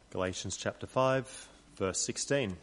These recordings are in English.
Galatians chapter 5, verse 16.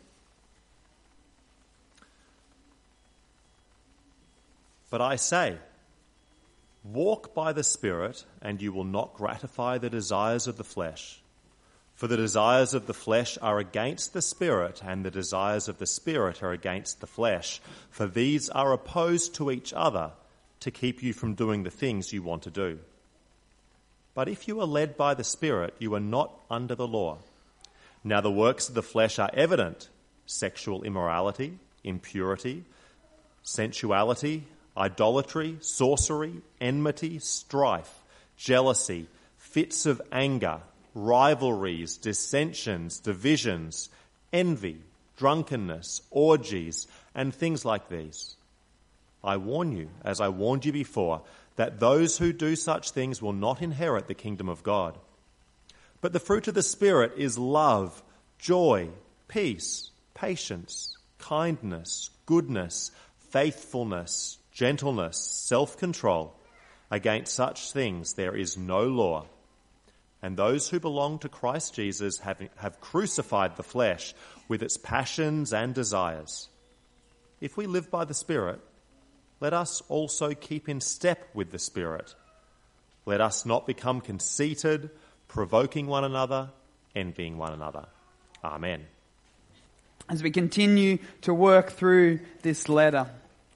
But I say, walk by the Spirit, and you will not gratify the desires of the flesh. For the desires of the flesh are against the Spirit, and the desires of the Spirit are against the flesh. For these are opposed to each other to keep you from doing the things you want to do. But if you are led by the Spirit, you are not under the law. Now the works of the flesh are evident: sexual immorality, impurity, sensuality, idolatry, sorcery, enmity, strife, jealousy, fits of anger, rivalries, dissensions, divisions, envy, drunkenness, orgies, and things like these. I warn you, as I warned you before, that those who do such things will not inherit the kingdom of God. But the fruit of the Spirit is love, joy, peace, patience, kindness, goodness, faithfulness, gentleness, self-control. Against such things there is no law. And those who belong to Christ Jesus have crucified the flesh with its passions and desires. If we live by the Spirit, let us also keep in step with the Spirit. Let us not become conceited, provoking one another, envying one another. Amen. As we continue to work through this letter,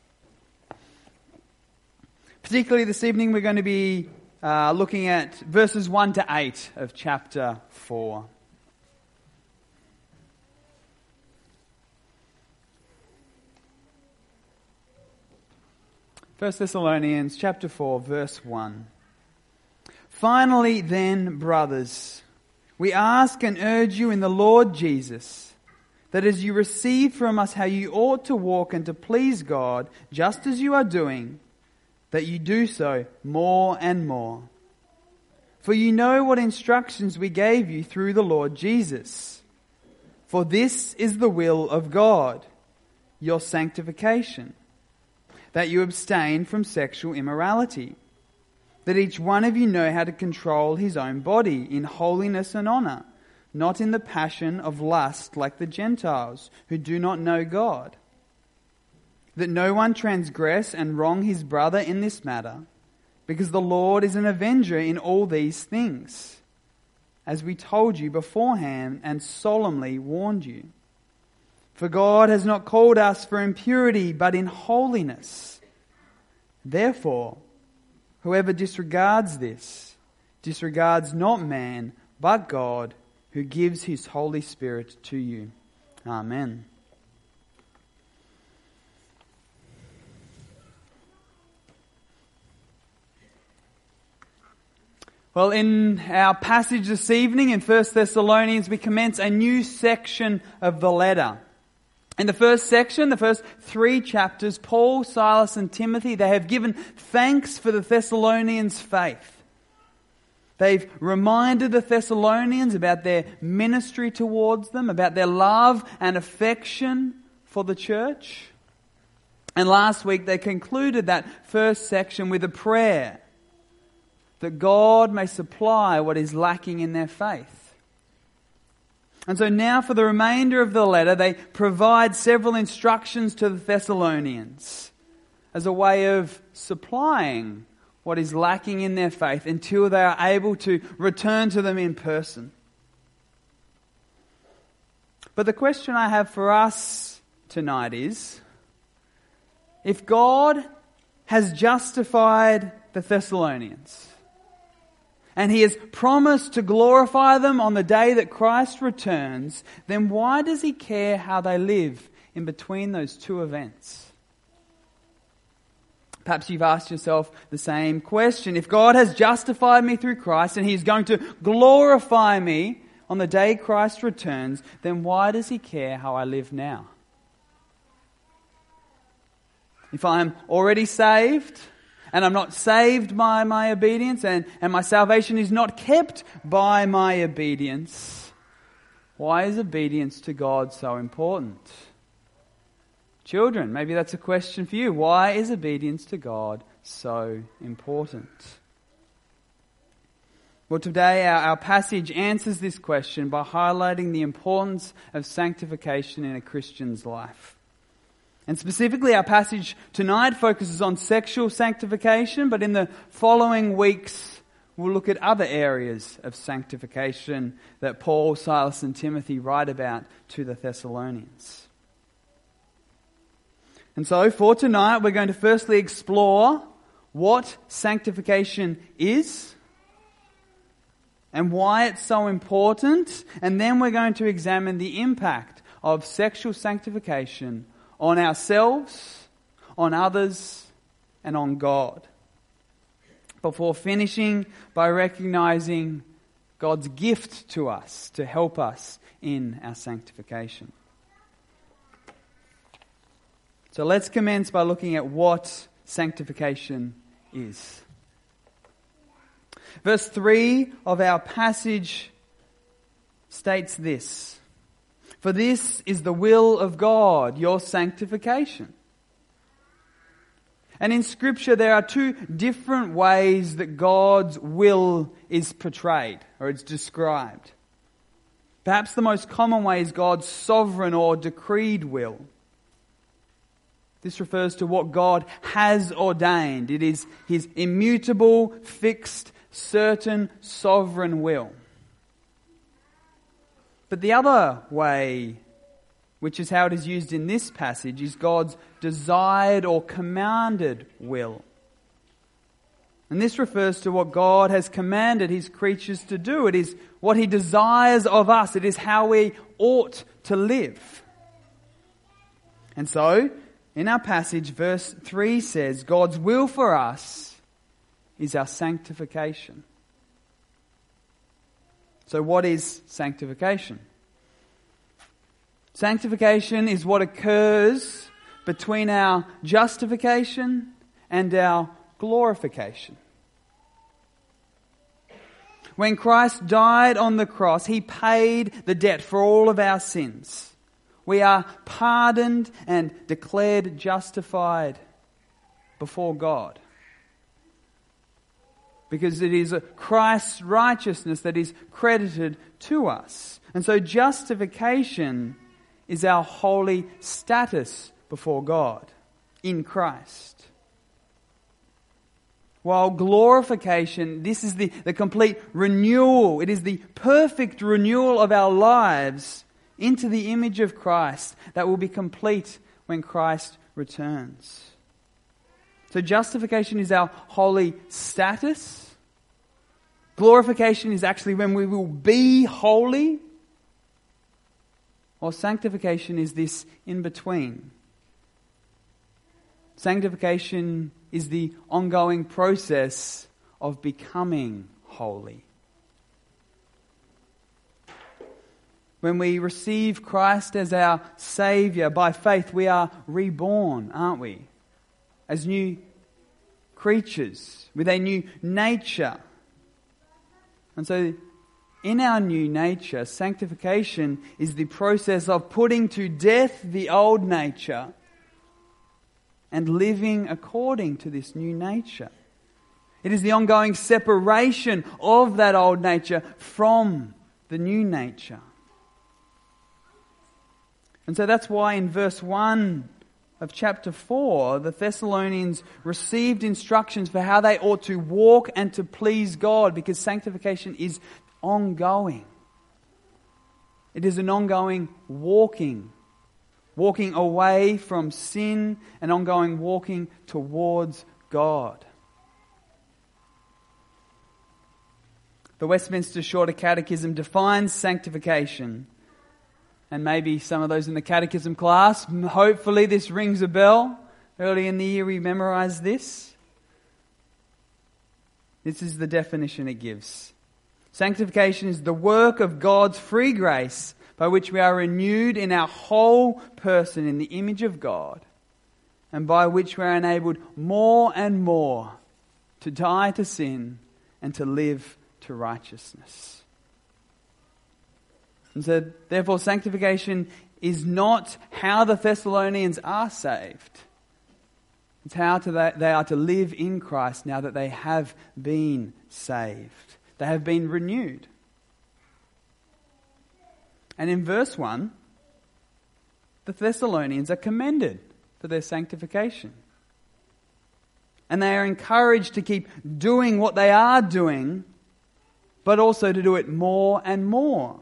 particularly this evening, we're going to be looking at verses 1 to 8 of chapter 4. First Thessalonians chapter 4, verse 1. Finally then, brothers, we ask and urge you in the Lord Jesus, that as you receive from us how you ought to walk and to please God, just as you are doing, that you do so more and more. For you know what instructions we gave you through the Lord Jesus. For this is the will of God, your sanctification, that you abstain from sexual immorality, that each one of you know how to control his own body in holiness and honor, not in the passion of lust like the Gentiles who do not know God. That no one transgress and wrong his brother in this matter, because the Lord is an avenger in all these things, as we told you beforehand and solemnly warned you. For God has not called us for impurity, but in holiness. Therefore, whoever disregards this, disregards not man, but God, who gives his Holy Spirit to you. Amen. Well, in our passage this evening in 1 Thessalonians, we commence a new section of the letter. In the first section, the first 3 chapters, Paul, Silas and Timothy, they have given thanks for the Thessalonians' faith. They've reminded the Thessalonians about their ministry towards them, about their love and affection for the church. And last week they concluded that first section with a prayer that God may supply what is lacking in their faith. And so now for the remainder of the letter, they provide several instructions to the Thessalonians as a way of supplying what is lacking in their faith until they are able to return to them in person. But the question I have for us tonight is, if God has justified the Thessalonians, and He has promised to glorify them on the day that Christ returns, then why does He care how they live in between those two events? Perhaps you've asked yourself the same question. If God has justified me through Christ and He is going to glorify me on the day Christ returns, then why does He care how I live now? If I'm already saved, and I'm not saved by my obedience, and my salvation is not kept by my obedience, why is obedience to God so important? Children, maybe that's a question for you. Why is obedience to God so important? Well, today our passage answers this question by highlighting the importance of sanctification in a Christian's life. And specifically, our passage tonight focuses on sexual sanctification, but in the following weeks, we'll look at other areas of sanctification that Paul, Silas, and Timothy write about to the Thessalonians. And so, for tonight, we're going to firstly explore what sanctification is and why it's so important, and then we're going to examine the impact of sexual sanctification on ourselves, on others, and on God, before finishing by recognizing God's gift to us to help us in our sanctification. So let's commence by looking at what sanctification is. Verse 3 of our passage states this: "For this is the will of God, your sanctification." And in Scripture there are two different ways that God's will is portrayed, or it's described. Perhaps the most common way is God's sovereign or decreed will. This refers to what God has ordained. It is His immutable, fixed, certain, sovereign will. But the other way, which is how it is used in this passage, is God's desired or commanded will. And this refers to what God has commanded His creatures to do. It is what He desires of us. It is how we ought to live. And so, in our passage, verse 3 says, God's will for us is our sanctification. So what is sanctification? Sanctification is what occurs between our justification and our glorification. When Christ died on the cross, He paid the debt for all of our sins. We are pardoned and declared justified before God, because it is Christ's righteousness that is credited to us. And so justification is our holy status before God in Christ. While glorification, this is the complete renewal. It is the perfect renewal of our lives into the image of Christ that will be complete when Christ returns. So justification is our holy status. Glorification is actually when we will be holy. While sanctification is this in between. Sanctification is the ongoing process of becoming holy. When we receive Christ as our Saviour by faith, we are reborn, aren't we? As new creatures with a new nature. And so, in our new nature, sanctification is the process of putting to death the old nature and living according to this new nature. It is the ongoing separation of that old nature from the new nature. And so that's why in verse 1 of chapter 4, the Thessalonians received instructions for how they ought to walk and to please God, because sanctification is ongoing. It is an ongoing walking away from sin and ongoing walking towards God. The Westminster Shorter Catechism defines sanctification. And maybe some of those in the catechism class, hopefully this rings a bell. Early in the year we memorized this. This is the definition it gives. Sanctification is the work of God's free grace by which we are renewed in our whole person in the image of God, and by which we are enabled more and more to die to sin and to live to righteousness. And so, therefore, sanctification is not how the Thessalonians are saved. It's how they are to live in Christ now that they have been saved. They have been renewed. And in verse 1, the Thessalonians are commended for their sanctification. And they are encouraged to keep doing what they are doing, but also to do it more and more.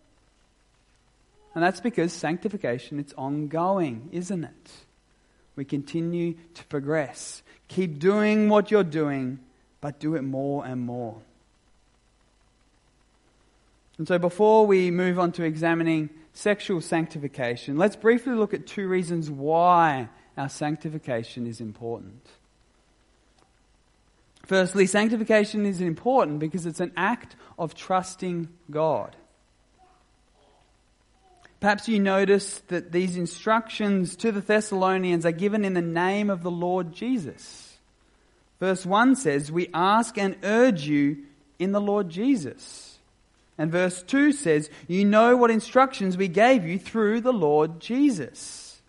And that's because sanctification, it's ongoing, isn't it? We continue to progress. Keep doing what you're doing, but do it more and more. And so before we move on to examining sexual sanctification, let's briefly look at two reasons why our sanctification is important. Firstly, sanctification is important because it's an act of trusting God. Perhaps you notice that these instructions to the Thessalonians are given in the name of the Lord Jesus. Verse 1 says, "We ask and urge you in the Lord Jesus." And verse 2 says, "You know what instructions we gave you through the Lord Jesus."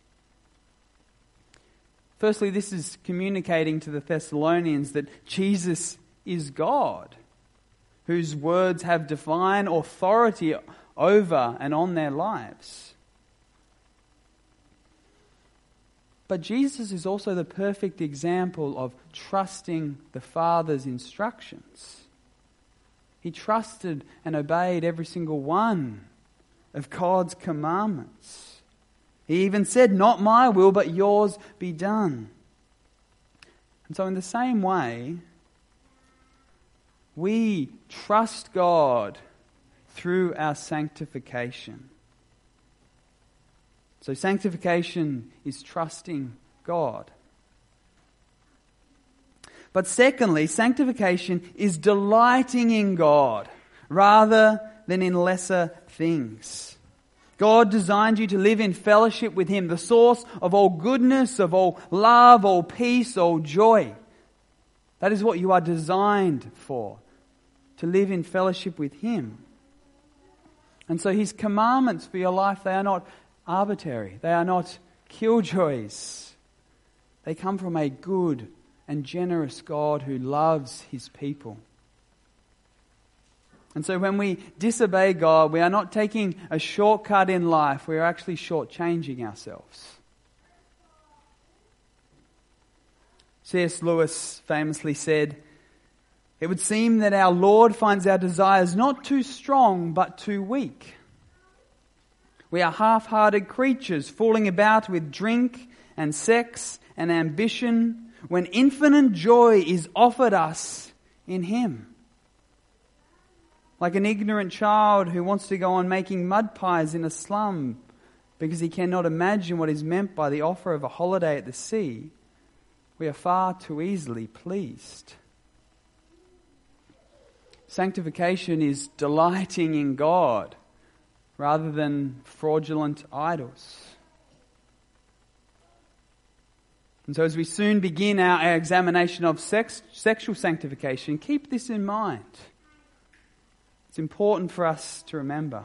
Firstly, this is communicating to the Thessalonians that Jesus is God, whose words have divine authority over and on their lives. But Jesus is also the perfect example of trusting the Father's instructions. He trusted and obeyed every single one of God's commandments. He even said, "Not my will, but yours be done." And so in the same way, we trust God through our sanctification. So sanctification is trusting God. But secondly, sanctification is delighting in God rather than in lesser things. God designed you to live in fellowship with Him, the source of all goodness, of all love, all peace, all joy. That is what you are designed for, to live in fellowship with Him. And so His commandments for your life, they are not arbitrary. They are not killjoys. They come from a good and generous God who loves His people. And so when we disobey God, we are not taking a shortcut in life, we are actually shortchanging ourselves. C.S. Lewis famously said, "It would seem that our Lord finds our desires not too strong but too weak. We are half-hearted creatures fooling about with drink and sex and ambition when infinite joy is offered us in Him. Like an ignorant child who wants to go on making mud pies in a slum because he cannot imagine what is meant by the offer of a holiday at the sea, we are far too easily pleased." Sanctification is delighting in God rather than fraudulent idols. And so as we soon begin our examination of sexual sanctification, keep this in mind. It's important for us to remember.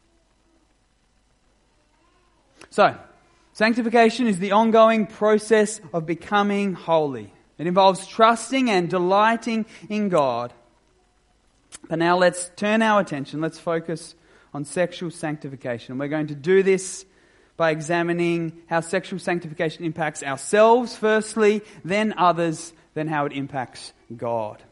So, sanctification is the ongoing process of becoming holy. It involves trusting and delighting in God. But now let's turn our attention, let's focus on sexual sanctification. We're going to do this by examining how sexual sanctification impacts ourselves firstly, then others, then how it impacts God.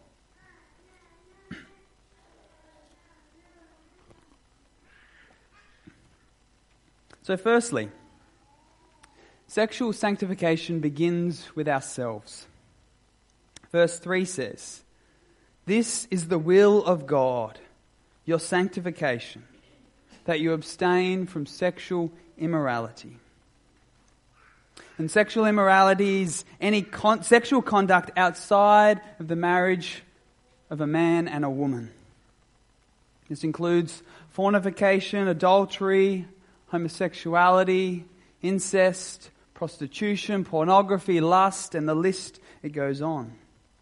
So firstly, sexual sanctification begins with ourselves. Verse 3 says, "This is the will of God, your sanctification, that you abstain from sexual immorality." And sexual immorality is any sexual conduct outside of the marriage of a man and a woman. This includes fornication, adultery, homosexuality, incest, prostitution, pornography, lust, and the list, it goes on.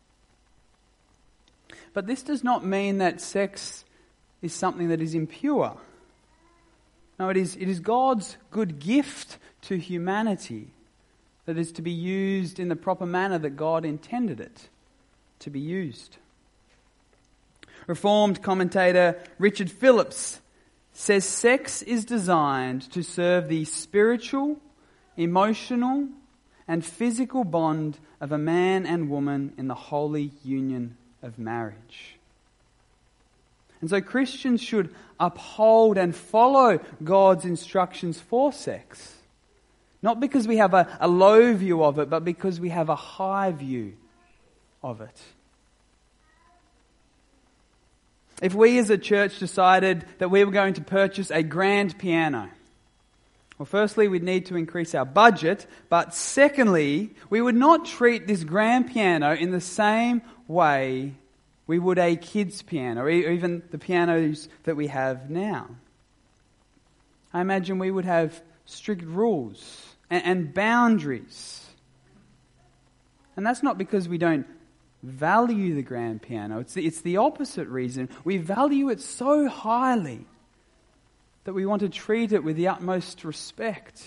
But this does not mean that sex is something that is impure. No, it is God's good gift to humanity that is to be used in the proper manner that God intended it to be used. Reformed commentator Richard Phillips says sex is designed to serve the spiritual, emotional, and physical bond of a man and woman in the holy union of marriage. And so Christians should uphold and follow God's instructions for sex. Not because we have a low view of it, but because we have a high view of it. If we as a church decided that we were going to purchase a grand piano, well, firstly, we'd need to increase our budget, but secondly, we would not treat this grand piano in the same way we would a kid's piano, or even the pianos that we have now. I imagine we would have strict rules and boundaries. And that's not because we don't value the grand piano. It's the opposite reason. We value it so highly that we want to treat it with the utmost respect.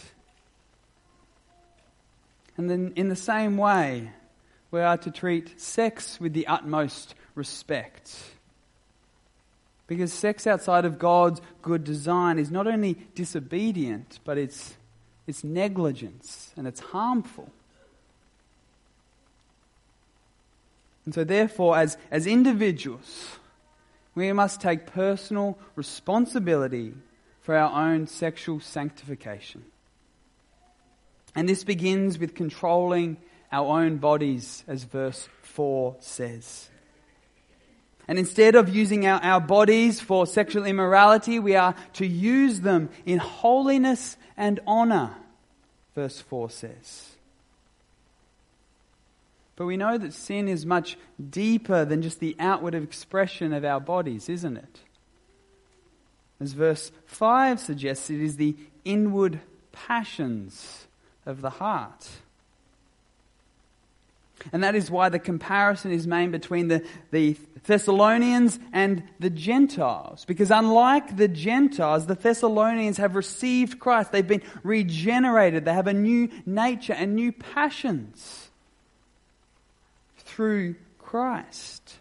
And then in the same way, we are to treat sex with the utmost respect. Because sex outside of God's good design is not only disobedient, but it's negligence and it's harmful. And so therefore, as individuals, we must take personal responsibility for our own sexual sanctification. And this begins with controlling our own bodies, as verse 4 says. And instead of using our bodies for sexual immorality, we are to use them in holiness and honor, verse 4 says. But we know that sin is much deeper than just the outward expression of our bodies, isn't it? As verse 5 suggests, it is the inward passions of the heart. And that is why the comparison is made between the Thessalonians and the Gentiles. Because unlike the Gentiles, the Thessalonians have received Christ. They've been regenerated. They have a new nature and new passions through Christ.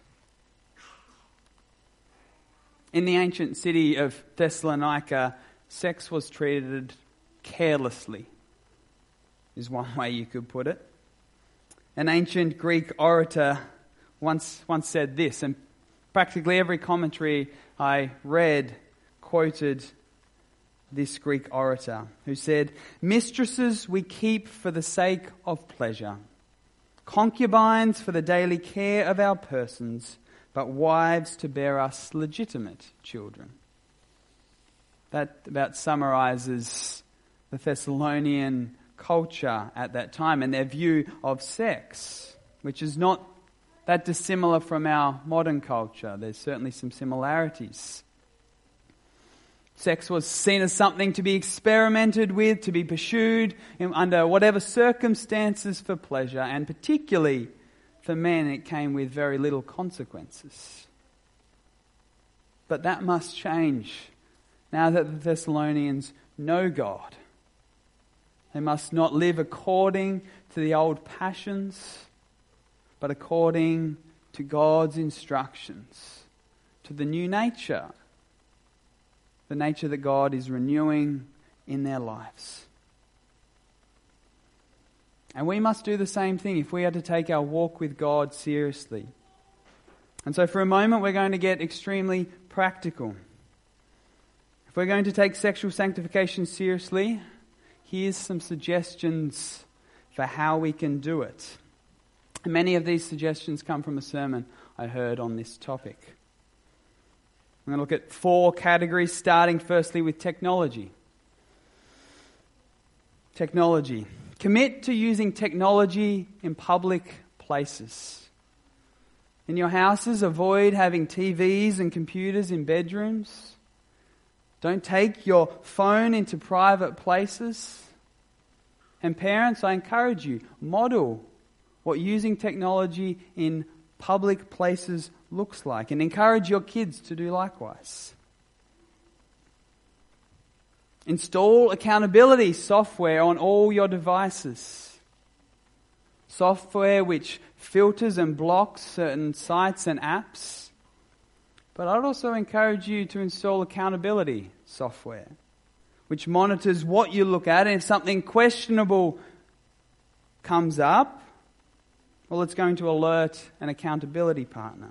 In the ancient city of Thessalonica, sex was treated carelessly, is one way you could put it. An ancient Greek orator once said this, and practically every commentary I read quoted this Greek orator, who said, "Mistresses we keep for the sake of pleasure, concubines for the daily care of our persons, but wives to bear us legitimate children." That about summarizes the Thessalonian culture at that time and their view of sex, which is not that dissimilar from our modern culture. There's certainly some similarities. Sex was seen as something to be experimented with, to be pursued under whatever circumstances for pleasure, and particularly for men it came with very little consequences. But that must change now that the Thessalonians know God. They must not live according to the old passions, but according to God's instructions, to the new nature, the nature that God is renewing in their lives. And we must do the same thing if we are to take our walk with God seriously. And so for a moment we're going to get extremely practical. If we're going to take sexual sanctification seriously, here's some suggestions for how we can do it. And many of these suggestions come from a sermon I heard on this topic. I'm going to look at 4 categories, starting firstly with technology. Technology. Commit to using technology in public places. In your houses, avoid having TVs and computers in bedrooms. Don't take your phone into private places. And parents, I encourage you, model what using technology in public places looks like, and encourage your kids to do likewise. Install accountability software on all your devices. Software which filters and blocks certain sites and apps, But I'd also encourage you to install accountability software, which monitors what you look at, and if something questionable comes up, well, it's going to alert an accountability partner.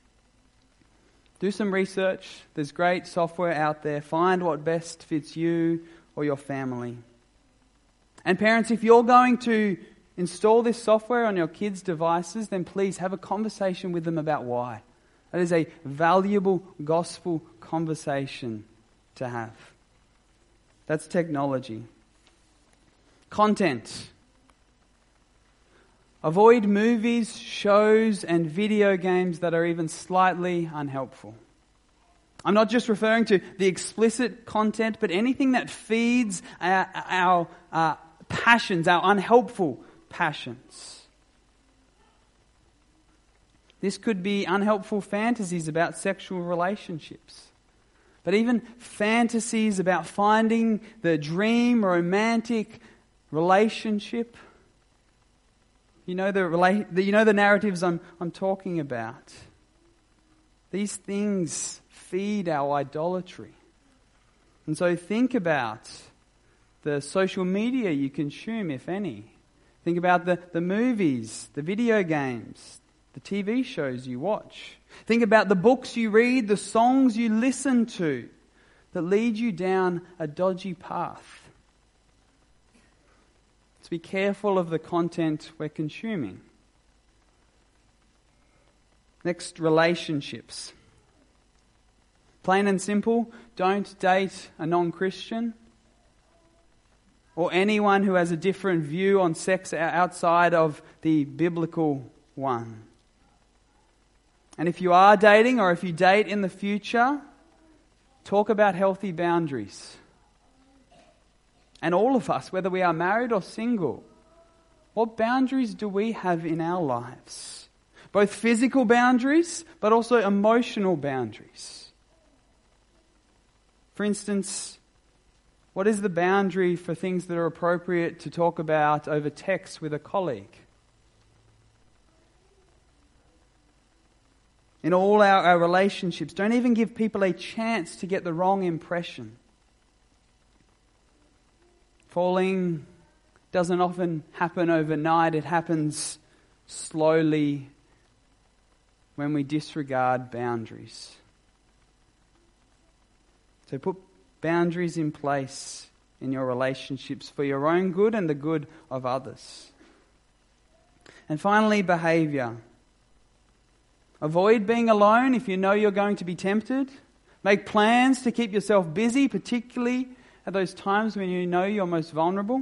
Do some research. There's great software out there. Find what best fits you or your family. And parents, if you're going to install this software on your kids' devices, then please have a conversation with them about why. That is a valuable gospel conversation to have. That's technology. Content. Avoid movies, shows, and video games that are even slightly unhelpful. I'm not just referring to the explicit content, but anything that feeds our passions, our unhelpful passions. This could be unhelpful fantasies about sexual relationships, but even fantasies about finding the dream romantic relationship. You know the narratives I'm talking about. These things feed our idolatry. And so think about the social media you consume, if any. Think about the movies, the video games, the TV shows you watch. Think about the books you read, the songs you listen to that lead you down a dodgy path. So be careful of the content we're consuming. Next, relationships. Plain and simple, don't date a non-Christian or anyone who has a different view on sex outside of the biblical one. And if you are dating or if you date in the future, talk about healthy boundaries. And all of us, whether we are married or single, what boundaries do we have in our lives? Both physical boundaries, but also emotional boundaries. For instance, what is the boundary for things that are appropriate to talk about over text with a colleague? In all our relationships, don't even give people a chance to get the wrong impression. Falling doesn't often happen overnight. It happens slowly when we disregard boundaries. So put boundaries in place in your relationships for your own good and the good of others. And finally, behavior. Avoid being alone if you know you're going to be tempted. Make plans to keep yourself busy, particularly at those times when you know you're most vulnerable.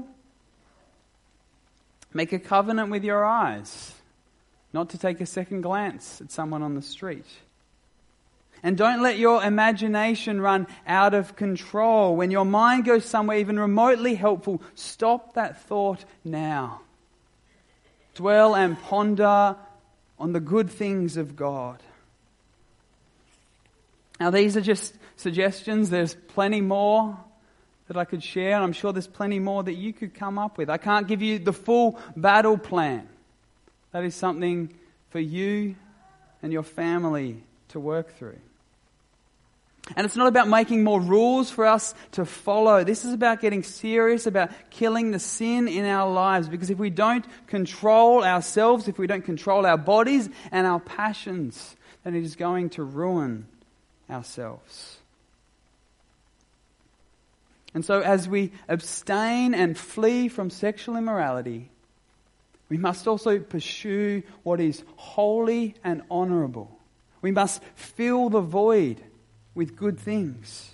Make a covenant with your eyes, not to take a second glance at someone on the street. And don't let your imagination run out of control. When your mind goes somewhere even remotely helpful, stop that thought now. Dwell and ponder on the good things of God. Now, these are just suggestions. There's plenty more that I could share, and I'm sure there's plenty more that you could come up with. I can't give you the full battle plan. That is something for you and your family to work through. And it's not about making more rules for us to follow. This is about getting serious about killing the sin in our lives. Because if we don't control ourselves, if we don't control our bodies and our passions, then it is going to ruin ourselves. And so as we abstain and flee from sexual immorality, we must also pursue what is holy and honourable. We must fill the void with good things.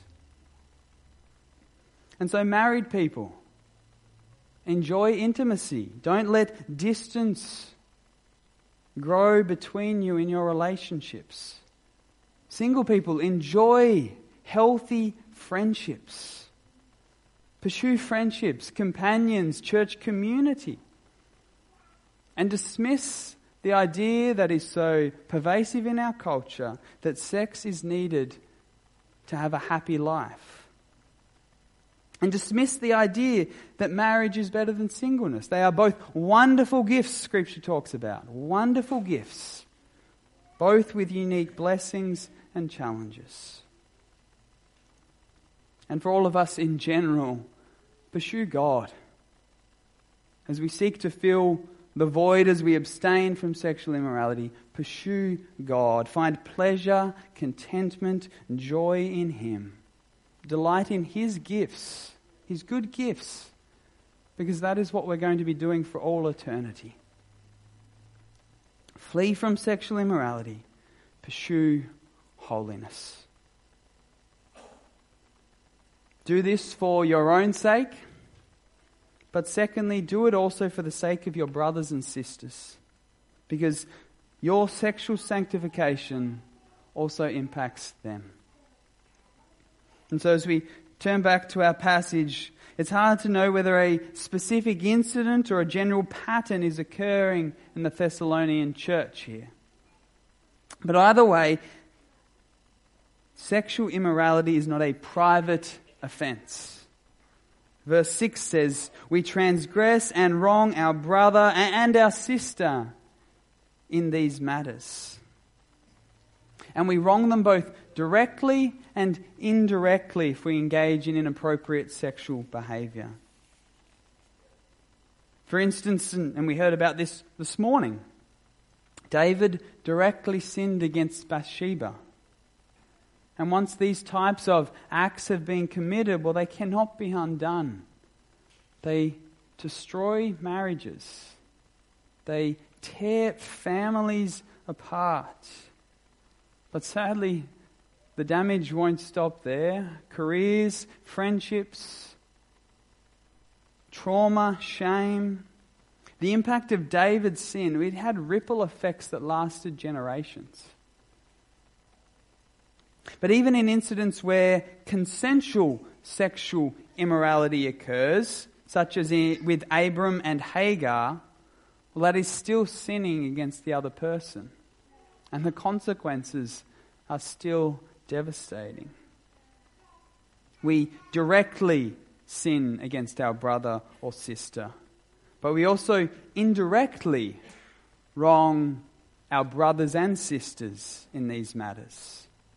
And so married people, enjoy intimacy. Don't let distance grow between you in your relationships. Single people, enjoy healthy friendships. Pursue friendships, companions, church community. And dismiss the idea that is so pervasive in our culture that sex is needed to have a happy life. And dismiss the idea that marriage is better than singleness. They are both wonderful gifts, Scripture talks about. Wonderful gifts. Both with unique blessings and challenges. And for all of us in general, pursue God. As we seek to fill the void, as we abstain from sexual immorality, pursue God. Find pleasure, contentment, joy in Him. Delight in His gifts, His good gifts, because that is what we're going to be doing for all eternity. Flee from sexual immorality. Pursue holiness. Do this for your own sake, but secondly, do it also for the sake of your brothers and sisters, because your sexual sanctification also impacts them. And so as we turn back to our passage, it's hard to know whether a specific incident or a general pattern is occurring in the Thessalonian church here. But either way, sexual immorality is not a private offense. Verse 6 says, we transgress and wrong our brother and our sister in these matters. And we wrong them both directly and indirectly if we engage in inappropriate sexual behavior. For instance, and we heard about this morning, David directly sinned against Bathsheba. And once these types of acts have been committed, well, they cannot be undone. They destroy marriages. They tear families apart. But sadly, the damage won't stop there. Careers, friendships, trauma, shame. The impact of David's sin, it had ripple effects that lasted generations. But even in incidents where consensual sexual immorality occurs, such as with Abram and Hagar, well, that is still sinning against the other person. And the consequences are still devastating. We directly sin against our brother or sister, but we also indirectly wrong our brothers and sisters in these matters.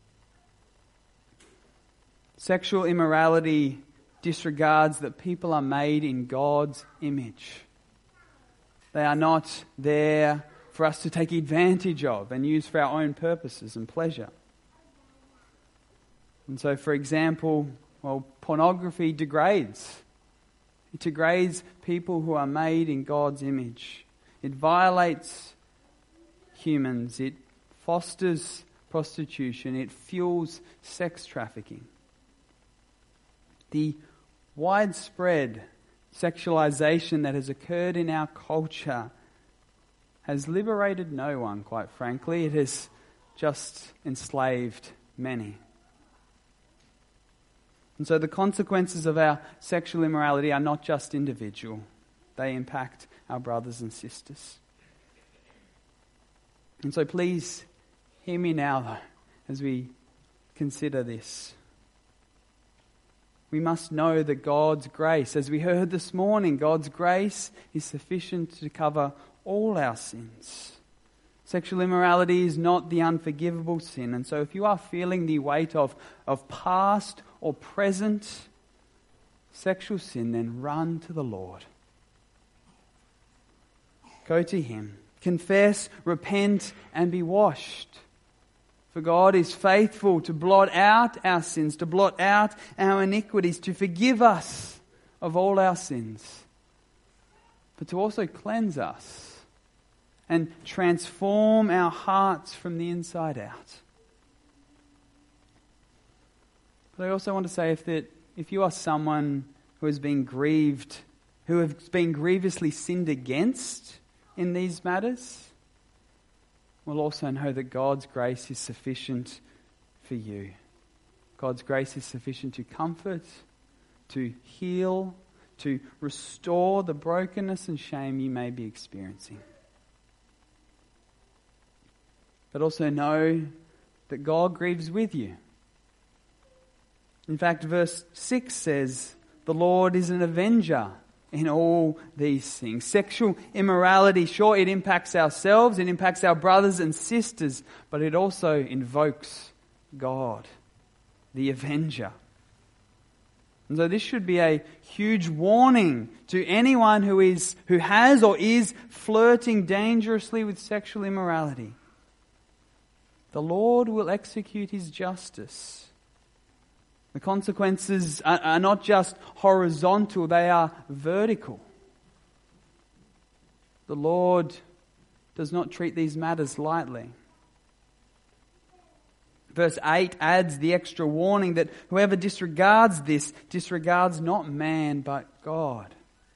Sexual immorality disregards that people are made in God's image. They are not there for us to take advantage of and use for our own purposes and pleasure. And so, for example, pornography degrades. It degrades people who are made in God's image. It violates humans. It fosters prostitution. It fuels sex trafficking. The widespread sexualization that has occurred in our culture has liberated no one, quite frankly. It has just enslaved many. And so the consequences of our sexual immorality are not just individual. They impact our brothers and sisters. And so please hear me now, though, as we consider this. We must know that God's grace, as we heard this morning, God's grace is sufficient to cover all our sins. Sexual immorality is not the unforgivable sin. And so if you are feeling the weight of past or present sexual sin, then run to the Lord. Go to Him. Confess, repent, and be washed. For God is faithful to blot out our sins, to blot out our iniquities, to forgive us of all our sins, but to also cleanse us and transform our hearts from the inside out. But I also want to say if you are someone who has been grieved, who has been grievously sinned against in these matters, we'll also know that God's grace is sufficient for you. God's grace is sufficient to comfort, to heal, to restore the brokenness and shame you may be experiencing. But also know that God grieves with you. In fact, verse 6 says, the Lord is an avenger in all these things. Sexual immorality, sure, it impacts ourselves, it impacts our brothers and sisters, but it also invokes God, the avenger. And so this should be a huge warning to anyone who has or is flirting dangerously with sexual immorality. The Lord will execute His justice. The consequences are not just horizontal, they are vertical. The Lord does not treat these matters lightly. Verse 8 adds the extra warning that whoever disregards this disregards not man but God.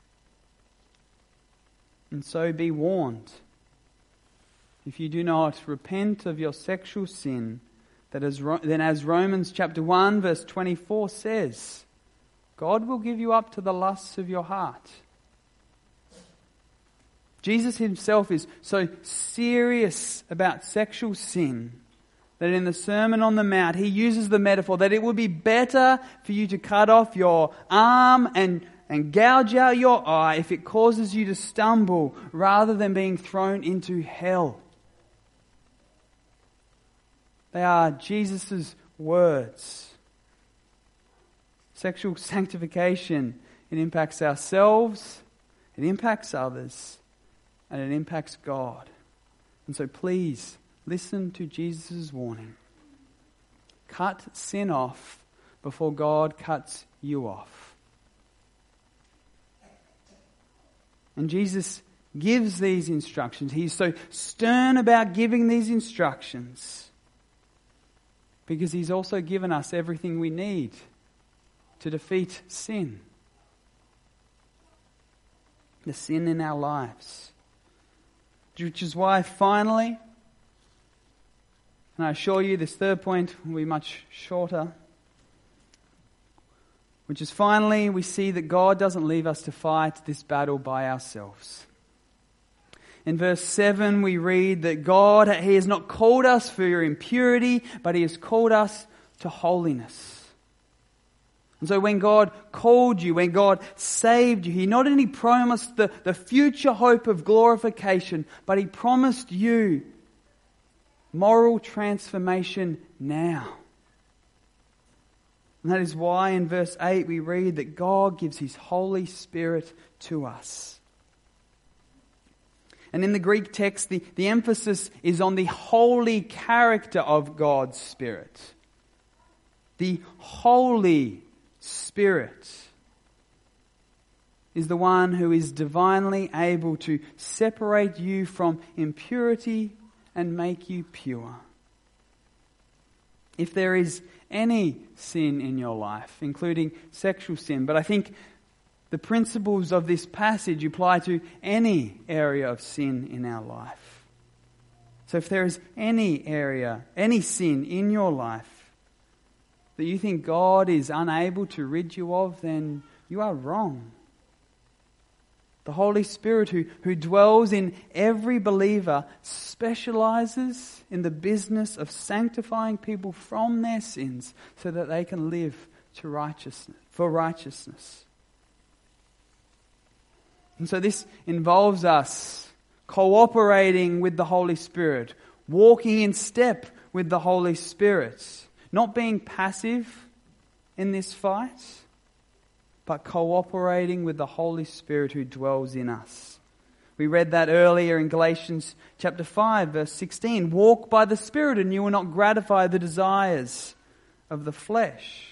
And so be warned. If you do not repent of your sexual sin, then as Romans chapter 1 verse 24 says, God will give you up to the lusts of your heart. Jesus Himself is so serious about sexual sin that in the Sermon on the Mount, He uses the metaphor that it would be better for you to cut off your arm and gouge out your eye if it causes you to stumble rather than being thrown into hell. They are Jesus' words. Sexual sanctification, it impacts ourselves, it impacts others, and it impacts God. And so please, listen to Jesus' warning. Cut sin off before God cuts you off. And Jesus gives these instructions. He's so stern about giving these instructions because He's also given us everything we need to defeat sin. The sin in our lives. Which is why finally, and I assure you this third point will be much shorter, which is finally we see that God doesn't leave us to fight this battle by ourselves. In verse 7 we read that God, He has not called us for your impurity, but He has called us to holiness. And so when God called you, when God saved you, He not only promised the future hope of glorification, but He promised you moral transformation now. And that is why in verse 8 we read that God gives His Holy Spirit to us. And in the Greek text, the emphasis is on the holy character of God's Spirit. The Holy Spirit is the one who is divinely able to separate you from impurity and make you pure. If there is any sin in your life, including sexual sin, but I think the principles of this passage apply to any area of sin in our life. So if there is any area, any sin in your life that you think God is unable to rid you of, then you are wrong. The Holy Spirit who dwells in every believer specializes in the business of sanctifying people from their sins so that they can live for righteousness. And so this involves us cooperating with the Holy Spirit, walking in step with the Holy Spirit, not being passive in this fight, but cooperating with the Holy Spirit who dwells in us. We read that earlier in Galatians chapter 5, verse 16. Walk by the Spirit and you will not gratify the desires of the flesh.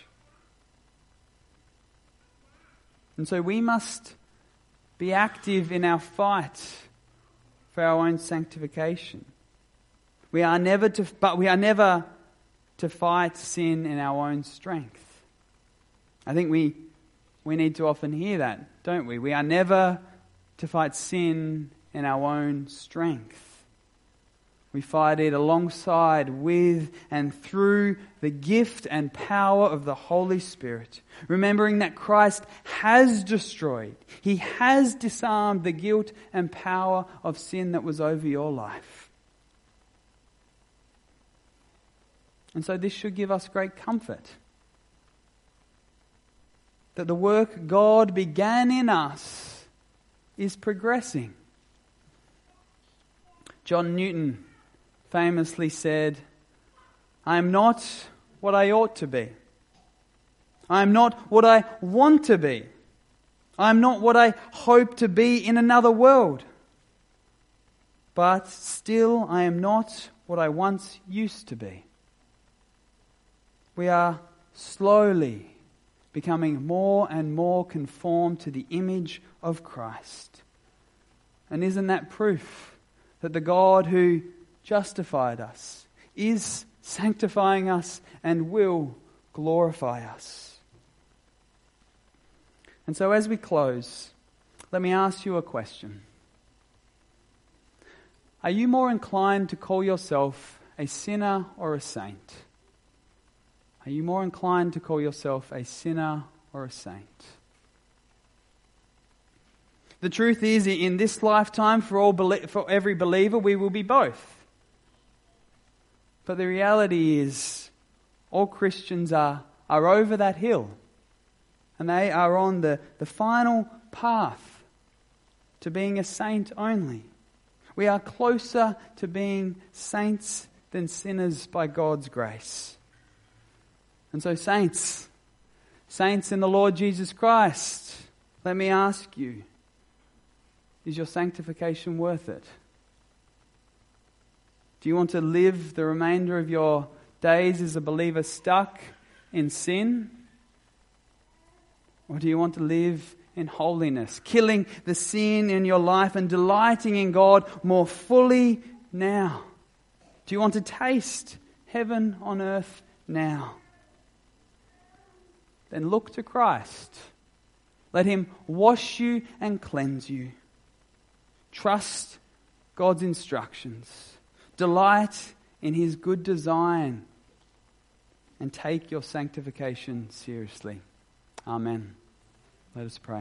And so we must be active in our fight for our own sanctification. We are never to fight sin in our own strength. I think we need to often hear that, don't we? We are never to fight sin in our own strength. We fight it alongside with and through the gift and power of the Holy Spirit, remembering that Christ has destroyed, He has disarmed the guilt and power of sin that was over your life. And so this should give us great comfort that the work God began in us is progressing. John Newton famously said, I am not what I ought to be. I am not what I want to be. I am not what I hope to be in another world. But still, I am not what I once used to be. We are slowly becoming more and more conformed to the image of Christ. And isn't that proof that the God who justified us is sanctifying us and will glorify us? And so as we close, let me ask you a question. Are you more inclined to call yourself a sinner or a saint? Are you more inclined to call yourself a sinner or a saint? The truth is, in this lifetime, for every believer, we will be both. But the reality is, all Christians are over that hill. And they are on the final path to being a saint only. We are closer to being saints than sinners by God's grace. And so saints in the Lord Jesus Christ, let me ask you, is your sanctification worth it? Do you want to live the remainder of your days as a believer stuck in sin? Or do you want to live in holiness, killing the sin in your life and delighting in God more fully now? Do you want to taste heaven on earth now? Then look to Christ. Let Him wash you and cleanse you. Trust God's instructions. Delight in His good design. And take your sanctification seriously. Amen. Let us pray.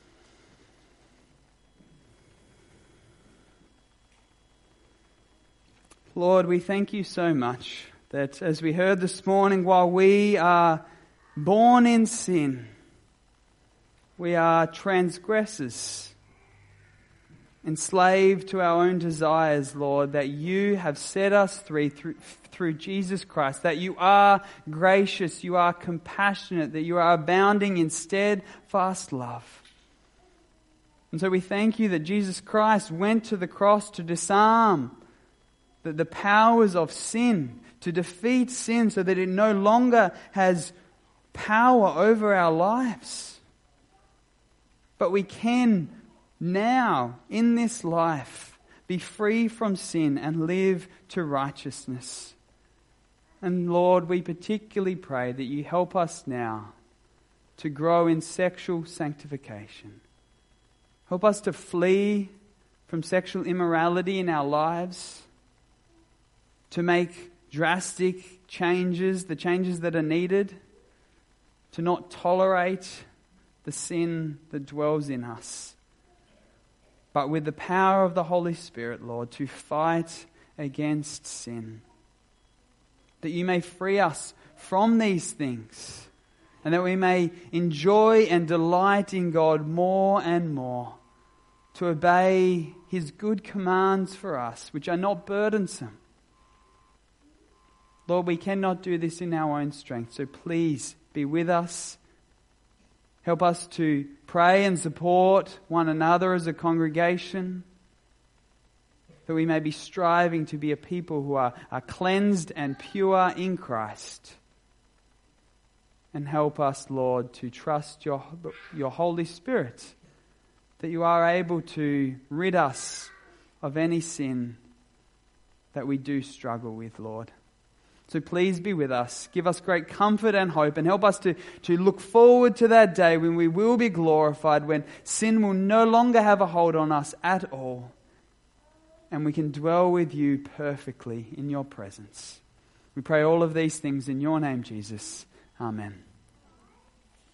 Lord, we thank you so much that as we heard this morning, while we are born in sin, we are transgressors, enslaved to our own desires, Lord, that you have set us free through Jesus Christ, that you are gracious, you are compassionate, that you are abounding in steadfast love. And so we thank you that Jesus Christ went to the cross to disarm the powers of sin, to defeat sin so that it no longer has power over our lives. But we can now, in this life, be free from sin and live to righteousness. And Lord, we particularly pray that you help us now to grow in sexual sanctification. Help us to flee from sexual immorality in our lives, to make drastic changes, the changes that are needed, to not tolerate the sin that dwells in us, but with the power of the Holy Spirit, Lord, to fight against sin. That you may free us from these things, and that we may enjoy and delight in God more and more, to obey His good commands for us, which are not burdensome. Lord, we cannot do this in our own strength, so please be with us. Help us to pray and support one another as a congregation, that we may be striving to be a people who are cleansed and pure in Christ. And help us, Lord, to trust your Holy Spirit, that you are able to rid us of any sin that we do struggle with, Lord. So please be with us. Give us great comfort and hope, and help us to look forward to that day when we will be glorified, when sin will no longer have a hold on us at all, and we can dwell with you perfectly in your presence. We pray all of these things in your name, Jesus. Amen.